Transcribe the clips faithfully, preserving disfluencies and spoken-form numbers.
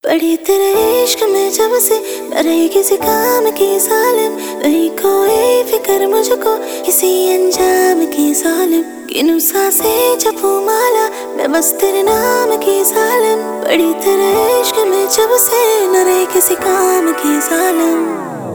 पड़ी तेरे इश्क में जब से न रही किसी काम की जालिम, नहीं कोई फिक्र मुझको किसी अंजाम की जालिम। किन्हू सांसें जपू माला मैं बस तेरे नाम की जालिम। पड़ी तेरे इश्क में जब से न रही किसी काम की जालिम।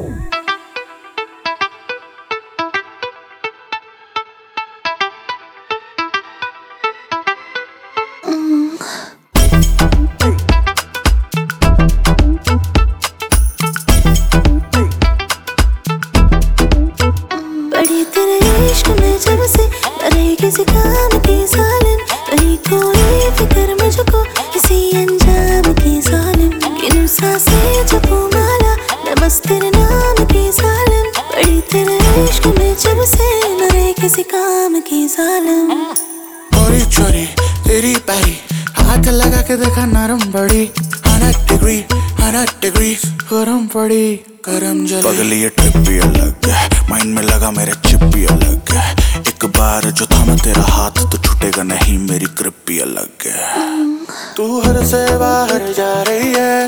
पड़ी तेरे इश्क में जब से न रही किसी काम की जालिम, नहीं कोई फिक्र मुझको किसी अंजाम की जालिम। किन्हू सांसें जपू माला मैं बस तेरे नाम की जालिम। पड़ी तेरे इश्क में जब से न रही किसी काम की जालिम। चोरी चोरी तेरी पैरी हाथ लगा के देखा नरम बड़ी, हंड्रेड डिग्री हंड्रेड डिग्री गरम पड़ी गरम जली। पगली ये ट्रिप भी अलग है, माइंड में लगा मेरे चिप भी अलग है। एक बार जो थामा तेरा हाथ तो छूटेगा नहीं, मेरी ग्रिप भी अलग है। तू हद से बाहर जा रही है,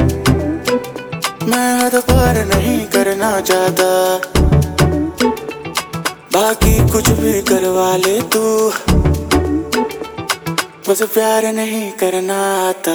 मैं हद पार नहीं करना चाहता। बाकी कुछ भी करवा ले तू, बस प्यार नहीं करना आता।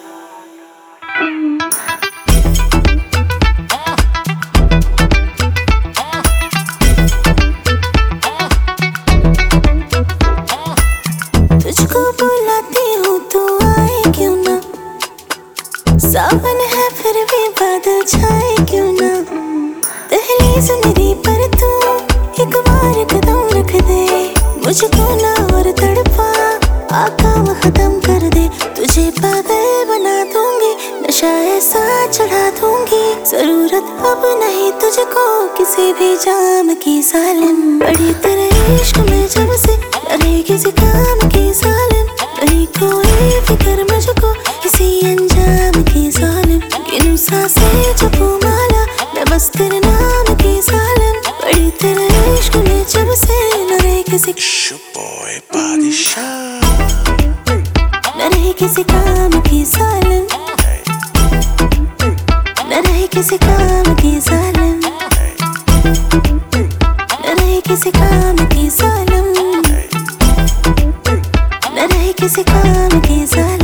तुझको बुलाती हूँ तू आए क्यों ना, सावन है फिर भी बादल छाए क्यों ना। दहलीज मेरी पर तू एक बार कदम रख दे, मुझको ना और तड़पा आका वो खत्म कर दे। तुझे पागल बना दूंगी, नशा ऐसा चढ़ा दूंगी, जरूरत अब नहीं तुझको किसी भी जाम की जालिम। पड़ी तेरे इश्क में जब से न रही किसी काम की जालिम, नहीं कोई फिक्र मुझको किसी अंजाम की जालिम। किन्हू सांसें जपू माला मैं बस तेरे नाम की जालिम। पड़ी तेरे इश्क में जब से न रही किसी बॉय बादशाह, न रही किसी काम की जालिम, न रही किसी काम की जालिम, न रही किसी काम की जालिम, न रही किसी काम की जालिम।